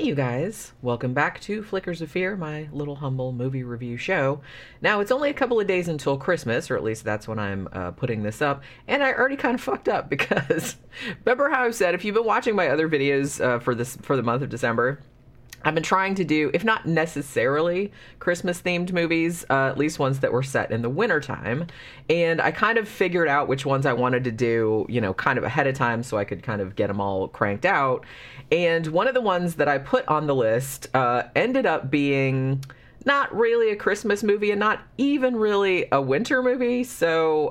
Hey you guys, welcome back to Flickers of Fear, my little humble movie review show. Now, it's only a couple of days until Christmas, or at least that's when I'm putting this up, and I already kind of fucked up because remember how I've said, if you've been watching my other videos for the month of December, I've been trying to do, if not necessarily Christmas-themed movies, at least ones that were set in the wintertime. And I kind of figured out which ones I wanted to do, kind of ahead of time so I could kind of get them all cranked out. And one of the ones that I put on the list ended up being not really a Christmas movie and not even really a winter movie. So...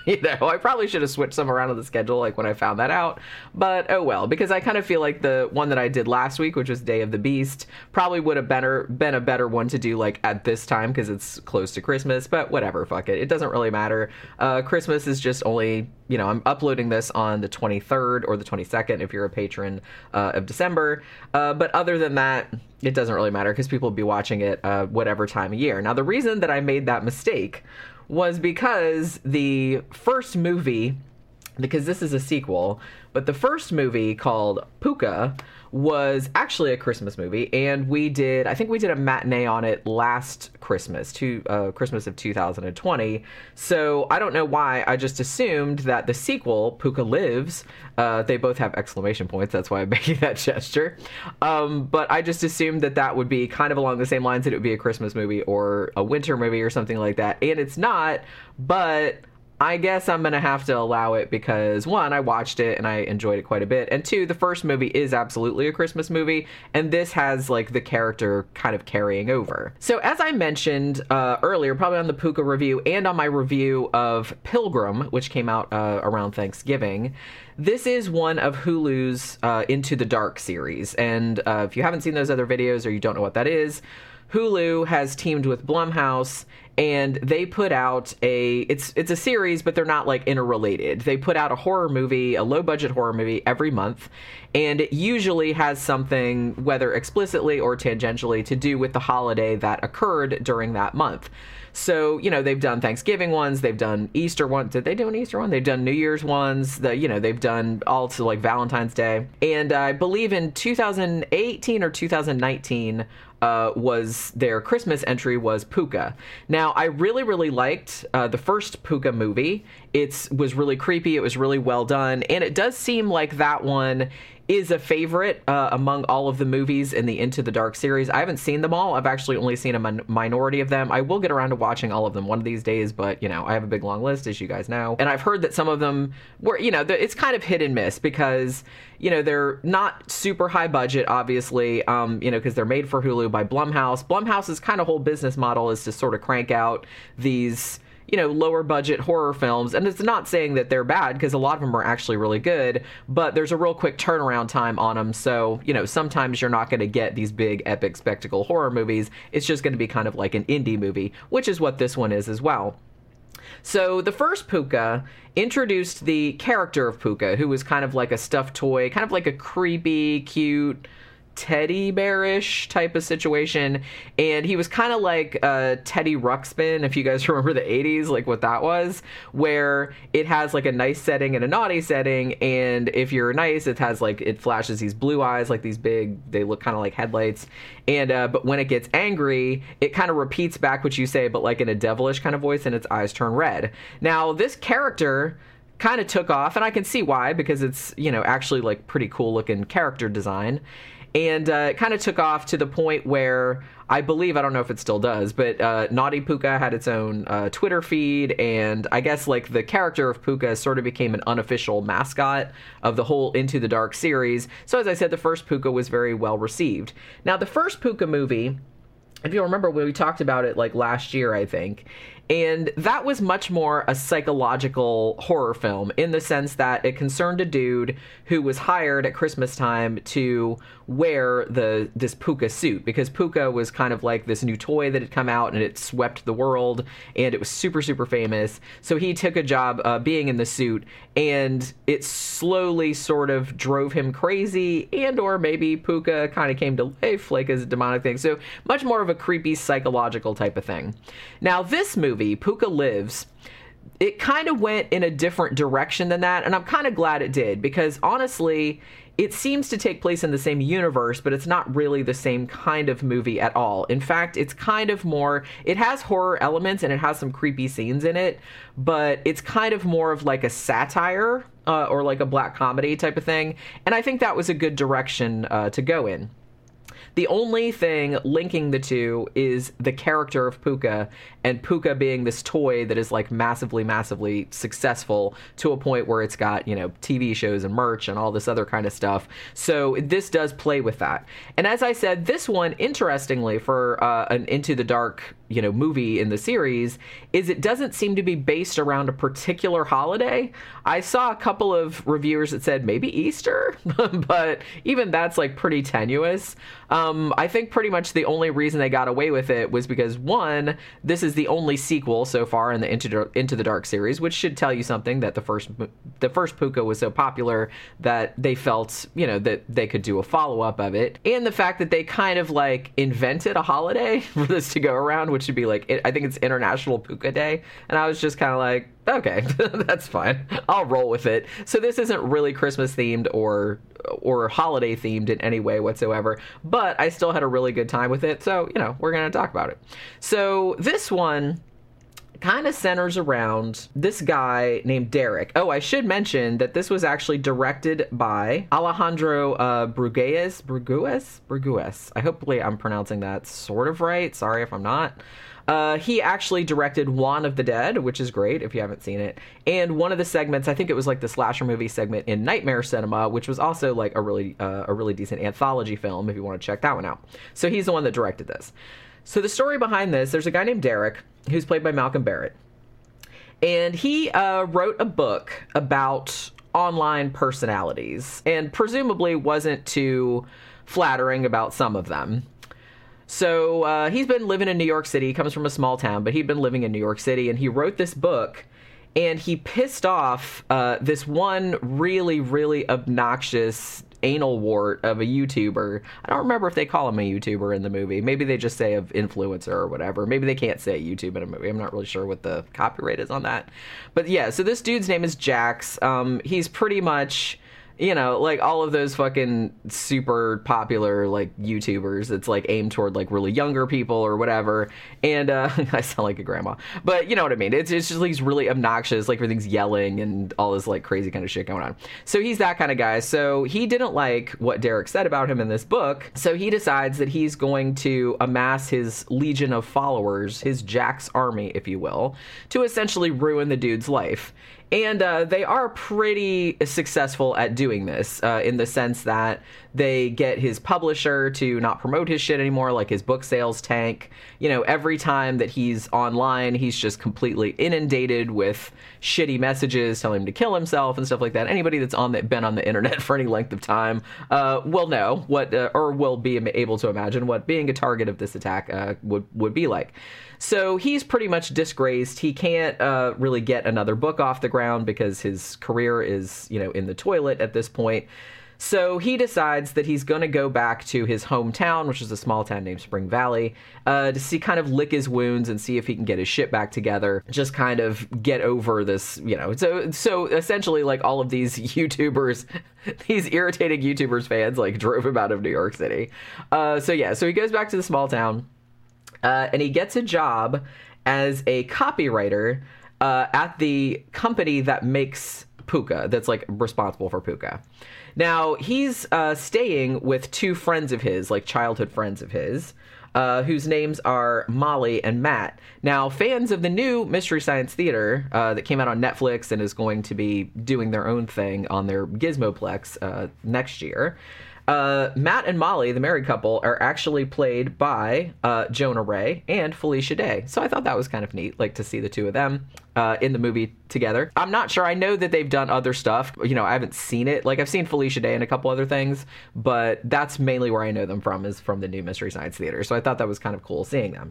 I probably should have switched some around on the schedule, like when I found that out, but oh well, because I kind of feel like the one that I did last week, which was Day of the Beast, probably would have been a better one to do like at this time because it's close to Christmas, but whatever, fuck it. It doesn't really matter. Christmas is just only, I'm uploading this on the 23rd or the 22nd if you're a patron of December, but other than that, it doesn't really matter because people will be watching it whatever time of year. Now, the reason that I made that mistake was because the first movie, because this is a sequel, but the first movie called Pucca was actually a Christmas movie, and I think we did a matinee on it last Christmas, Christmas of 2020, so I don't know why, I just assumed that the sequel, Pucca Lives, they both have exclamation points, that's why I'm making that gesture, but I just assumed that would be kind of along the same lines, that it would be a Christmas movie or a winter movie or something like that, and it's not, but I guess I'm going to have to allow it because, one, I watched it and I enjoyed it quite a bit, and two, the first movie is absolutely a Christmas movie, and this has, like, the character kind of carrying over. So, as I mentioned earlier, probably on the Pucca review and on my review of Pilgrim, which came out around Thanksgiving, this is one of Hulu's Into the Dark series, and if you haven't seen those other videos or you don't know what that is, Hulu has teamed with Blumhouse, and they put out it's a series, but they're not like interrelated. They put out a horror movie, a low-budget horror movie every month, and it usually has something, whether explicitly or tangentially, to do with the holiday that occurred during that month. So, they've done Thanksgiving ones, they've done Easter ones. Did they do an Easter one? They've done New Year's ones, they've done all to like Valentine's Day. And I believe in 2018 or 2019, was their Christmas entry was Pucca. Now, I really, really liked the first Pucca movie. It was really creepy, it was really well done, and it does seem like that one is a favorite among all of the movies in the Into the Dark series. I haven't seen them all. I've actually only seen a minority of them. I will get around to watching all of them one of these days, but, I have a big long list, as you guys know. And I've heard that some of them were, it's kind of hit and miss because, they're not super high budget, obviously, because they're made for Hulu by Blumhouse. Blumhouse's kind of whole business model is to sort of crank out these lower budget horror films. And it's not saying that they're bad, because a lot of them are actually really good, but there's a real quick turnaround time on them. So, sometimes you're not going to get these big epic spectacle horror movies. It's just going to be kind of like an indie movie, which is what this one is as well. So the first Pucca introduced the character of Pucca, who was kind of like a stuffed toy, kind of like a creepy, cute, teddy bearish type of situation, and he was kind of like Teddy Ruxpin, if you guys remember the 80s, like what that was, where it has like a nice setting and a naughty setting, and if you're nice, it has like, it flashes these blue eyes, like these big, they look kind of like headlights, and but when it gets angry, it kind of repeats back what you say, but like in a devilish kind of voice, and its eyes turn red. Now, this character kind of took off, and I can see why, because it's, actually like pretty cool looking character design. And it kind of took off to the point where I believe, I don't know if it still does, but Naughty Pucca had its own Twitter feed, and I guess like the character of Pucca sort of became an unofficial mascot of the whole Into the Dark series. So as I said, the first Pucca was very well received. Now, the first Pucca movie, if you remember when we talked about it like last year, I think, and that was much more a psychological horror film in the sense that it concerned a dude who was hired at Christmas time to wear this Pucca suit, because Pucca was kind of like this new toy that had come out and it swept the world and it was super, super famous. So he took a job being in the suit, and it slowly sort of drove him crazy, and or maybe Pucca kind of came to life like as a demonic thing. So much more of a creepy psychological type of thing. Now, this movie, Pucca Lives, it kind of went in a different direction than that, and I'm kind of glad it did, because honestly, it seems to take place in the same universe, but it's not really the same kind of movie at all. In fact, it's kind of more, it has horror elements and it has some creepy scenes in it, but it's kind of more of like a satire or like a black comedy type of thing, and I think that was a good direction to go in. The only thing linking the two is the character of Pucca, and Pucca being this toy that is like massively, massively successful to a point where it's got, TV shows and merch and all this other kind of stuff. So this does play with that. And as I said, this one, interestingly, for an Into the Dark, movie in the series, is it doesn't seem to be based around a particular holiday. I saw a couple of reviewers that said maybe Easter, but even that's like pretty tenuous. I think pretty much the only reason they got away with it was because, one, this is the only sequel so far in the Into the Dark series, which should tell you something, that the first Pucca was so popular that they felt, that they could do a follow-up of it. And the fact that they kind of like invented a holiday for this to go around, which would be like, I think it's International Pucca Day. And I was just kind of like, okay, that's fine. I'll roll with it. So this isn't really Christmas themed or holiday themed in any way whatsoever, but I still had a really good time with it. So, we're going to talk about it. So this one kind of centers around this guy named Derek. Oh, I should mention that this was actually directed by Alejandro Brugues. I hopefully I'm pronouncing that sort of right. Sorry if I'm not. He actually directed Juan of the Dead, which is great if you haven't seen it. And one of the segments, I think it was like the slasher movie segment in Nightmare Cinema, which was also like a really decent anthology film if you want to check that one out. So he's the one that directed this. So the story behind this, there's a guy named Derek who's played by Malcolm Barrett. And he wrote a book about online personalities and presumably wasn't too flattering about some of them. So he's been living in New York City. He comes from a small town, but he'd been living in New York City, and he wrote this book, and he pissed off this one really, really obnoxious anal wart of a YouTuber. I don't remember if they call him a YouTuber in the movie. Maybe they just say of influencer or whatever. Maybe they can't say YouTube in a movie. I'm not really sure what the copyright is on that. But yeah, so this dude's name is Jax. He's pretty much, like all of those fucking super popular like YouTubers that's like aimed toward like really younger people or whatever. And I sound like a grandma, but you know what I mean? It's just like he's really obnoxious, like everything's yelling and all this like crazy kind of shit going on. So he's that kind of guy. So he didn't like what Derek said about him in this book. So he decides that he's going to amass his legion of followers, his Jax army, if you will, to essentially ruin the dude's life. And they are pretty successful at doing this in the sense that they get his publisher to not promote his shit anymore, like his book sales tank. Every time that he's online, he's just completely inundated with shitty messages telling him to kill himself and stuff like that. Anybody that's been on the internet for any length of time will know what, or will be able to imagine what being a target of this attack would be like. So he's pretty much disgraced. He can't really get another book off the ground because his career is, in the toilet at this point. So he decides that he's going to go back to his hometown, which is a small town named Spring Valley, to kind of lick his wounds and see if he can get his shit back together. Just kind of get over this, So essentially, like all of these YouTubers, these irritating YouTubers fans, like drove him out of New York City. So he goes back to the small town. And he gets a job as a copywriter at the company that makes Pucca, that's like responsible for Pucca. Now, he's staying with two friends of his, like childhood friends of his, whose names are Molly and Matt. Now, fans of the new Mystery Science Theater that came out on Netflix and is going to be doing their own thing on their Gizmoplex next year, Matt and Molly, the married couple, are actually played by Jonah Ray and Felicia Day. So I thought that was kind of neat, like to see the two of them in the movie together. I'm not sure. I know that they've done other stuff. I haven't seen it. Like I've seen Felicia Day and a couple other things, but that's mainly where I know them from, is from the new Mystery Science Theater. So I thought that was kind of cool seeing them.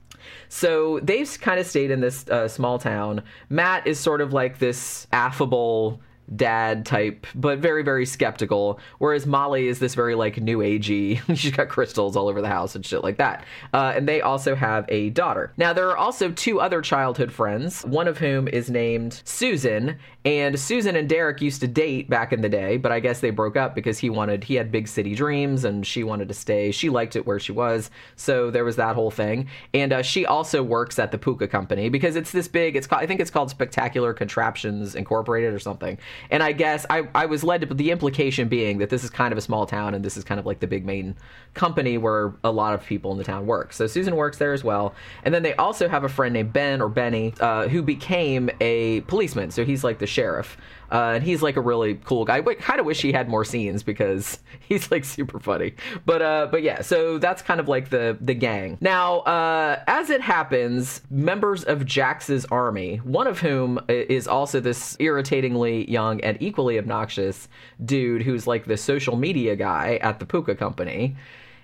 So they've kind of stayed in this small town. Matt is sort of like this affable, dad type, but very, very skeptical. Whereas Molly is this very like new agey. She's got crystals all over the house and shit like that. And they also have a daughter. Now, there are also two other childhood friends, one of whom is named Susan. And Susan and Derek used to date back in the day, but I guess they broke up because he had big city dreams and she wanted to stay. She liked it where she was. So there was that whole thing. And she also works at the Puka Company because it's this big, I think it's called Spectacular Contraptions Incorporated or something. And I guess I was led to the implication being that this is kind of a small town and this is kind of like the big main company where a lot of people in the town work. So Susan works there as well. And then they also have a friend named Ben or Benny who became a policeman. So he's like the sheriff. And he's like a really cool guy. I kind of wish he had more scenes because he's like super funny. But yeah, so that's kind of like the gang. Now, as it happens, members of Jax's army, one of whom is also this irritatingly young and equally obnoxious dude who's like the social media guy at the Puka Company.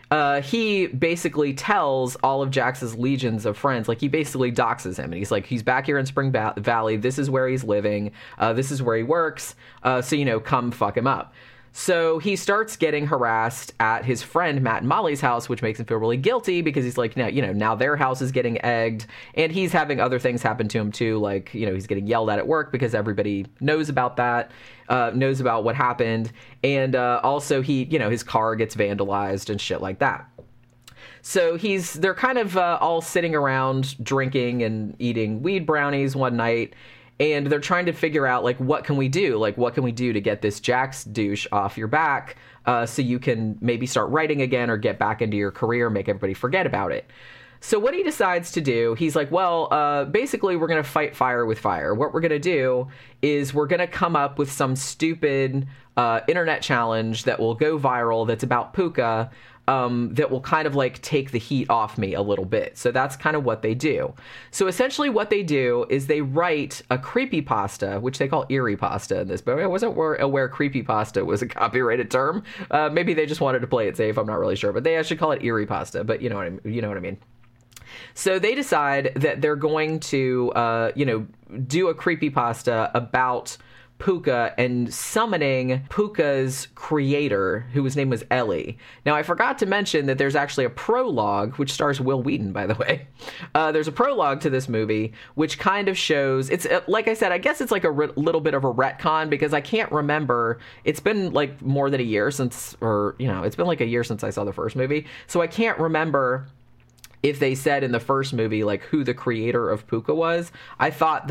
He basically tells all of Jax's legions of friends, like he basically doxes him. And he's like, he's back here in Spring Valley. This is where he's living. This is where he works. So, come fuck him up. So he starts getting harassed at his friend Matt and Molly's house, which makes him feel really guilty because he's like, now their house is getting egged and he's having other things happen to him too. Like, he's getting yelled at work because everybody knows about that, knows about what happened. And also his car gets vandalized and shit like that. So they're kind of all sitting around drinking and eating weed brownies one night. And they're trying to figure out, like, what can we do? Like, what can we do to get this Jax douche off your back so you can maybe start writing again or get back into your career, make everybody forget about it? So what he decides to do, he's like, well, basically, we're going to fight fire with fire. What we're going to do is we're going to come up with some stupid internet challenge that will go viral that's about Puka. That will kind of like take the heat off me a little bit. So that's kind of what they do. So essentially what they do is they write a creepypasta, which they call eerie pasta in this, but I wasn't aware creepypasta was a copyrighted term. Maybe they just wanted to play it safe. I'm not really sure, but they actually call it eerie pasta, but you know what I mean. So they decide that they're going to, do a creepypasta about Puka and summoning Puka's creator, whose name was Ellie. Now, I forgot to mention that there's actually a prologue, which stars Will Wheaton, by the way. There's a prologue to this movie, which kind of shows, it's like I said, I guess it's like a little bit of a retcon, because I can't remember, it's been like more than a year since, it's been like a year since I saw the first movie, so I can't remember if they said in the first movie, like, who the creator of Puka was. I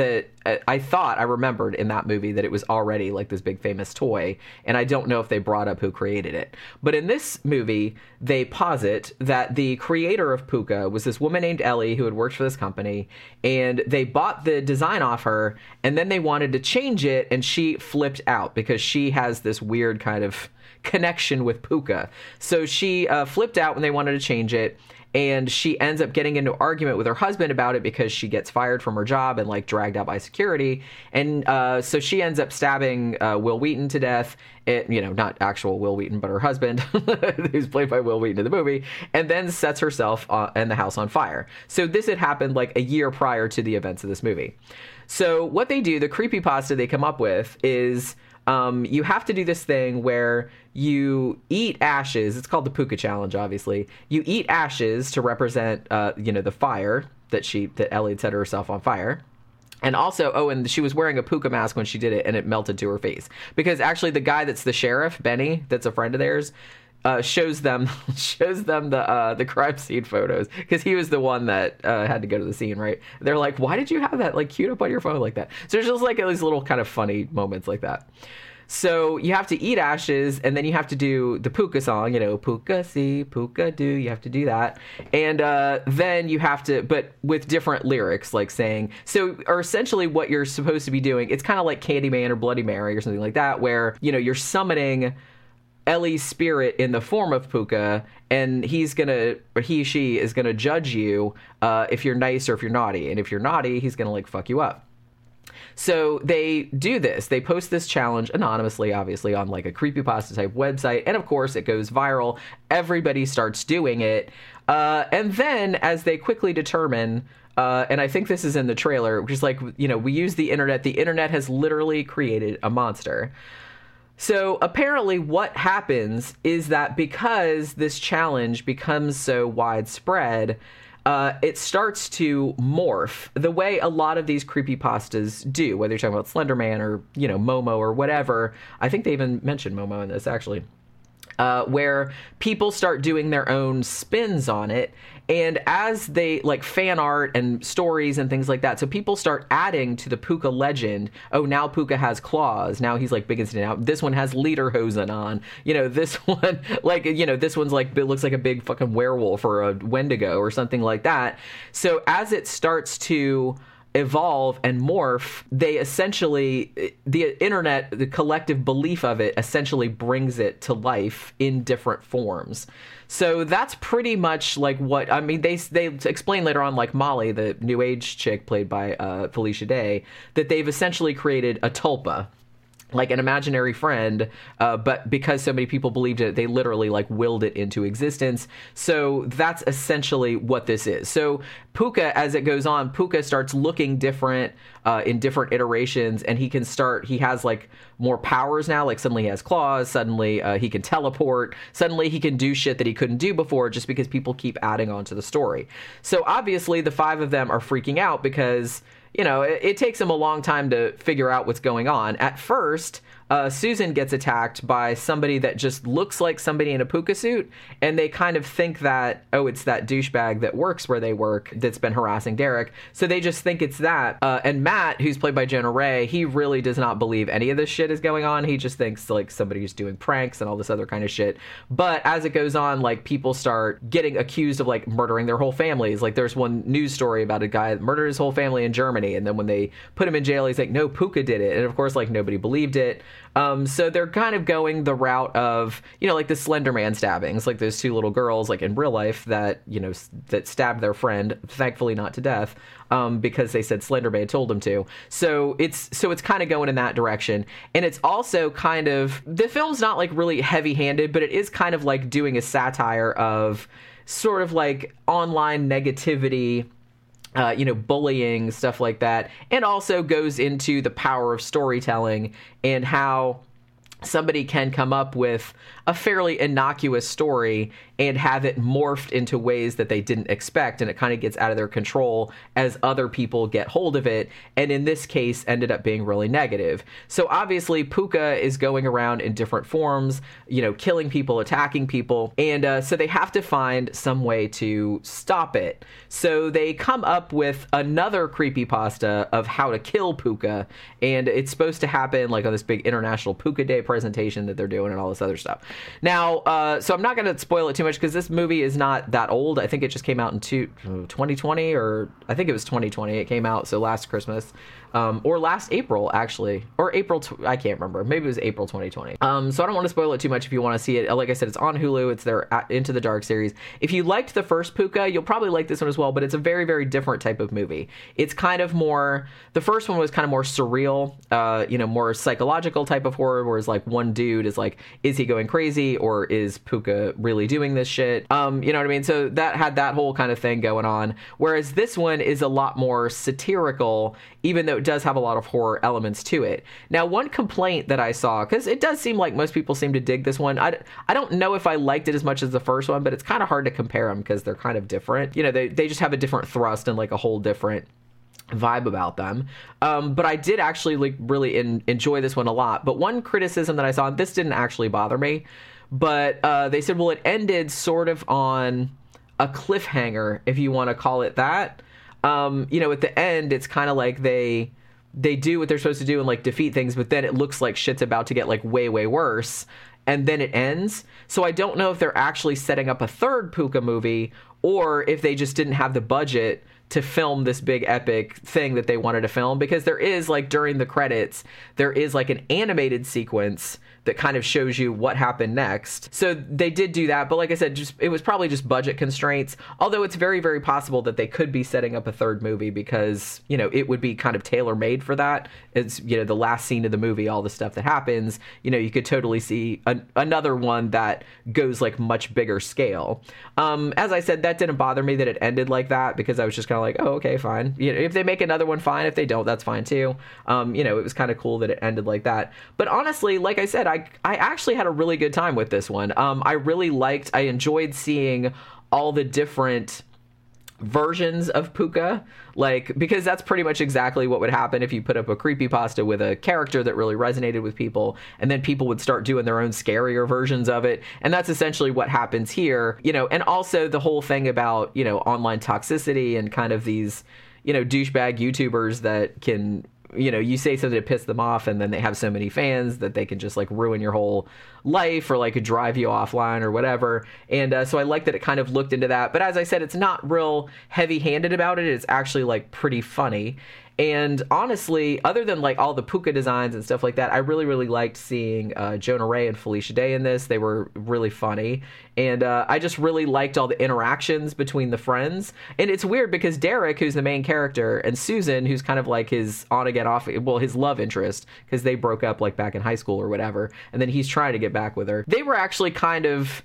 remembered in that movie that it was already, like, this big famous toy, and I don't know if they brought up who created it. But in this movie, they posit that the creator of Puka was this woman named Ellie who had worked for this company, and they bought the design off her, and then they wanted to change it, and she flipped out because she has this weird kind of connection with Puka. So she flipped out when they wanted to change it, and she ends up getting into an argument with her husband about it because she gets fired from her job and, like, dragged out by security. And so she ends up stabbing Will Wheaton to death. Not actual Will Wheaton, but her husband, who's played by Will Wheaton in the movie, and then sets herself and the house on fire. So this had happened, like, a year prior to the events of this movie. So what they do, the creepypasta they come up with is... you have to do this thing where you eat ashes. It's called the Puka Challenge, obviously. You eat ashes to represent, the fire that Ellie had set herself on fire. And also, and she was wearing a Puka mask when she did it, and it melted to her face. Because actually the guy that's the sheriff, Benny, that's a friend of theirs, shows them the crime scene photos, because he was the one that had to go to the scene, right? They're like, why did you have that, like, queued up on your phone like that? So there's just like these little kind of funny moments like that. So you have to eat ashes, and then you have to do the Puka song, Puka see, Puka do. You have to do that, and then you have to, but with different lyrics, like saying, or essentially what you're supposed to be doing. It's kind of like Candyman or Bloody Mary or something like that, where you're summoning Ellie's spirit in the form of Puka, and she is gonna judge you if you're nice or if you're naughty, and if you're naughty, he's gonna, like, fuck you up. So they do this. They post this challenge anonymously, obviously, on like a creepypasta type website. And of course, it goes viral. Everybody starts doing it. And then as they quickly determine, and I think this is in the trailer, which is like, we use the internet. The internet has literally created a monster. So apparently what happens is that because this challenge becomes so widespread, it starts to morph the way a lot of these creepypastas do, whether you're talking about Slender Man or, Momo or whatever. I think they even mentioned Momo in this, actually. Where people start doing their own spins on it. And as they, like, fan art and stories and things like that, so people start adding to the Puka legend. Oh, now Puka has claws. Now he's, like, big and skinny. Now this one has lederhosen on. This one, like, this one's, like, it looks like a big fucking werewolf or a Wendigo or something like that. So as it starts to evolve and morph, they essentially, the internet, the collective belief of it essentially brings it to life in different forms. So that's pretty much like what, I mean, they explain later on, like Molly, the new age chick played by Felicia Day, that they've essentially created a tulpa, like an imaginary friend, but because so many people believed it, they literally like willed it into existence. So that's essentially what this is. So Puka, as it goes on, Puka starts looking different in different iterations, and he has like more powers now. Like suddenly he has claws, suddenly he can teleport, suddenly he can do shit that he couldn't do before just because people keep adding on to the story. So obviously the 5 of them are freaking out because it takes them a long time to figure out what's going on. At first, Susan gets attacked by somebody that just looks like somebody in a puka suit, and they kind of think that, oh, it's that douchebag that works where they work that's been harassing Derek. So they just think it's that. And Matt, who's played by Jonah Ray, he really does not believe any of this shit is going on. He just thinks like somebody's doing pranks and all this other kind of shit. But as it goes on, like people start getting accused of like murdering their whole families. Like there's one news story about a guy that murdered his whole family in Germany, and then when they put him in jail, he's like, no, Puka did it. And of course, like nobody believed it. So they're kind of going the route of, like the Slender Man stabbings, like those 2 little girls, like in real life that, that stabbed their friend, thankfully not to death, because they said Slender Man told them to. So it's kind of going in that direction. And it's also kind of, the film's not like really heavy handed, but it is kind of like doing a satire of sort of like online negativity, bullying, stuff like that, and also goes into the power of storytelling and how somebody can come up with a fairly innocuous story and have it morphed into ways that they didn't expect, and it kind of gets out of their control as other people get hold of it, and in this case ended up being really negative. So obviously Puka is going around in different forms, killing people, attacking people, and so they have to find some way to stop it. So they come up with another creepypasta of how to kill Puka, and it's supposed to happen like on this big International Puka Day presentation that they're doing and all this other stuff. Now, so I'm not going to spoil it too much because this movie is not that old. I think it just came out in 2020, or I think it was 2020 it came out, so last Christmas. Or last April, actually. Or April, I can't remember. Maybe it was April 2020. So I don't want to spoil it too much if you want to see it. Like I said, it's on Hulu. It's their Into the Dark series. If you liked the first Puka, you'll probably like this one as well, but it's a very, very different type of movie. It's kind of more, the first one was kind of more surreal, more psychological type of horror, whereas like one dude is like, is he going crazy or is Puka really doing this shit? You know what I mean? So that had that whole kind of thing going on. Whereas this one is a lot more satirical, even though it does have a lot of horror elements to it. Now, one complaint that I saw, because it does seem like most people seem to dig this one. I don't know if I liked it as much as the first one, but it's kind of hard to compare them because they're kind of different. They just have a different thrust and like a whole different vibe about them. But I did actually like really enjoy this one a lot. But one criticism that I saw, and this didn't actually bother me, but they said, well, it ended sort of on a cliffhanger, if you want to call it that. At the end, it's kind of like they do what they're supposed to do and like defeat things, but then it looks like shit's about to get like way, way worse. And then it ends. So I don't know if they're actually setting up a third Puka movie or if they just didn't have the budget to film this big epic thing that they wanted to film, because there is, like, during the credits, there is like an animated sequence that kind of shows you what happened next. So they did do that, but like I said, it was probably just budget constraints, although it's very, very possible that they could be setting up a third movie, because, you know, it would be kind of tailor-made for that. It's, you know, the last scene of the movie, all the stuff that happens, you know, you could totally see another one that goes like much bigger scale. As I said, that didn't bother me that it ended like that, because I was just kind of like, oh, okay, fine. You know, if they make another one, fine. If they don't, that's fine too. You know, it was kind of cool that it ended like that. But honestly, like I said, I actually had a really good time with this one. I enjoyed seeing all the different versions of Puka, like, because that's pretty much exactly what would happen if you put up a creepypasta with a character that really resonated with people, and then people would start doing their own scarier versions of it. And that's essentially what happens here, you know. And also the whole thing about, you know, online toxicity and kind of these, you know, douchebag YouTubers that can, you know, you say something to piss them off, and then they have so many fans that they can just like ruin your whole life, or like drive you offline or whatever. And so I like that it kind of looked into that. But as I said, it's not real heavy-handed about it. It's actually like pretty funny. And honestly, other than like all the Puka designs and stuff like that, I really, really liked seeing Jonah Ray and Felicia Day in this. They were really funny. And I just really liked all the interactions between the friends. And it's weird because Derek, who's the main character, and Susan, who's kind of like his on again off, well, his love interest, because they broke up like back in high school or whatever, and then he's trying to get back with her. They were actually kind of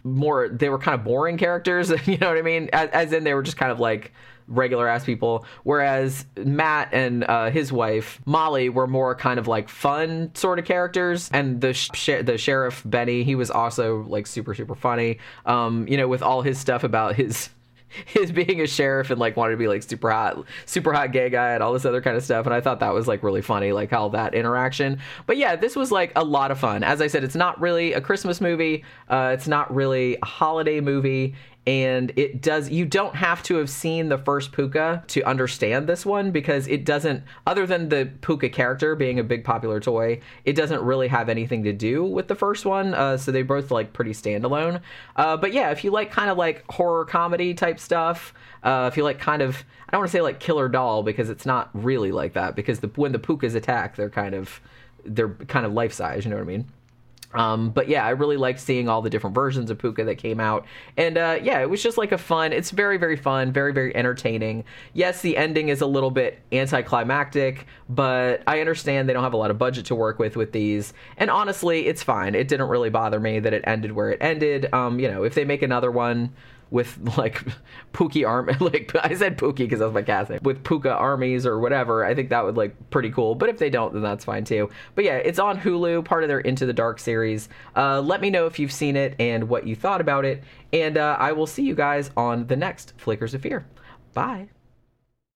boring characters, you know what I mean? As in they were just kind of like regular ass people, whereas Matt and his wife Molly were more kind of like fun sort of characters. And the sheriff Benny, he was also like super, super funny, you know, with all his stuff about his being a sheriff and like wanted to be like super hot gay guy and all this other kind of stuff. And I thought that was like really funny, like how that interaction. But yeah, this was like a lot of fun. As I said, it's not really a Christmas movie, it's not really a holiday movie, and you don't have to have seen the first Puka to understand this one, because it doesn't, other than the Puka character being a big popular toy, it doesn't really have anything to do with the first one. So they both like pretty standalone. But yeah, if you like kind of like horror comedy type stuff, if you like kind of, I don't want to say like Killer Doll, because it's not really like that, because when the Pukas attack, they're kind of life size, you know what I mean? But yeah, I really liked seeing all the different versions of Puka that came out. And yeah, it was just like it's very, very fun, very, very entertaining. Yes, the ending is a little bit anticlimactic, but I understand they don't have a lot of budget to work with these. And honestly, it's fine. It didn't really bother me that it ended where it ended. You know, if they make another one with like Pookie army, like I said Pookie because that's my cat's name, with Puka armies or whatever, I think that would like pretty cool. But if they don't, then that's fine too. But yeah, it's on Hulu, part of their Into the Dark series. Let me know if you've seen it and what you thought about it, and I will see you guys on the next Flickers of Fear. Bye.